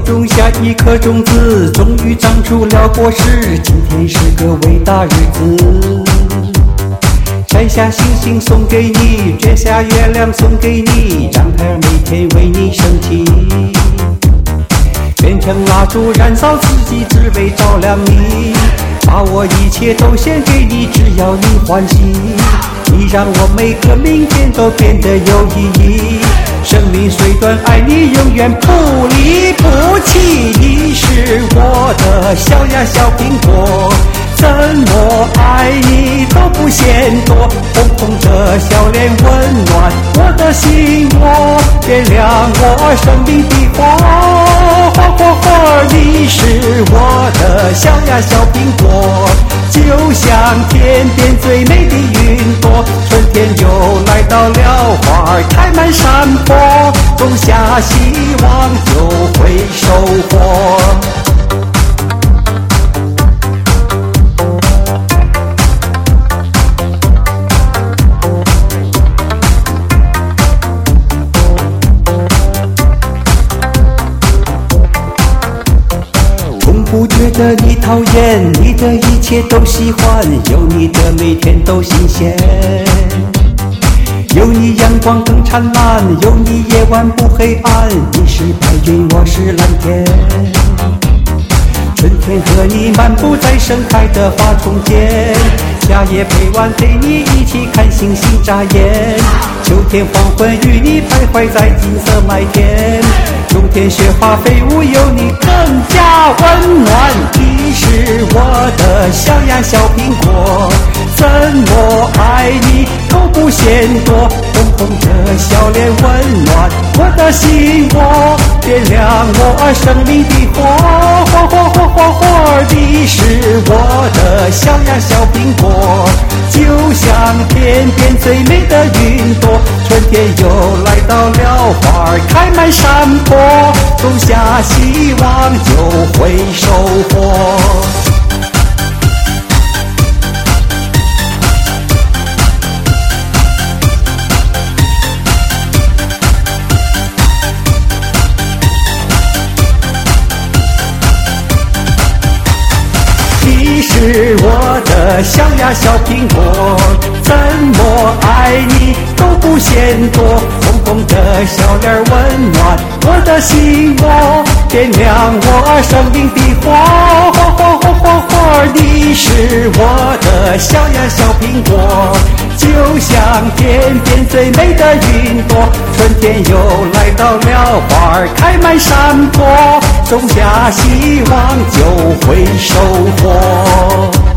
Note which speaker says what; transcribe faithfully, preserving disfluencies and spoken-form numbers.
Speaker 1: 种下一颗种子，终于长出了果实。今天是个伟大日子，摘下星星送给你，摘下月亮送给你，让太阳每天为你升起。变成蜡烛燃烧自己，只为照亮你。把我一切都献给你，只要你欢喜。你让我每个明天都变得有意义。生命虽短，爱你永远不离不弃。你是我的小呀小苹果，怎么爱你都不嫌多。红红的笑脸温暖我的心窝，点亮我生命的火。火火火，你是我的小呀小苹果，就像天边最美的云朵。春天又来到了，花儿开满山坡，种下希望就会收获。不觉得你讨厌，你的一切都喜欢，有你的每天都新鲜，有你阳光更灿烂，有你夜晚不黑暗。你是白云，我是蓝天，春天和你漫步在盛开的花丛间，夏夜陪晚陪你一起看星星眨眼，秋天黄昏与你徘徊在金色麦田，冬天雪花飞舞有你更加温暖。你是我的小呀小苹果，怎么爱你都不嫌多。红红的笑脸温暖我的心窝，点亮我生命的火。火火火火火，你是我的小呀小苹果，就像天边最美的云朵。春天又来到了，花儿开满山坡，种下希望就会收获。你是我的小呀小苹果，怎么爱你都不嫌多。红红的笑脸温暖我的心窝，点亮我生命的火。火火火火火，你是我的小呀小苹果，就像天边最美的云朵。春天又来到了，花儿开满山坡，种下希望就会收获。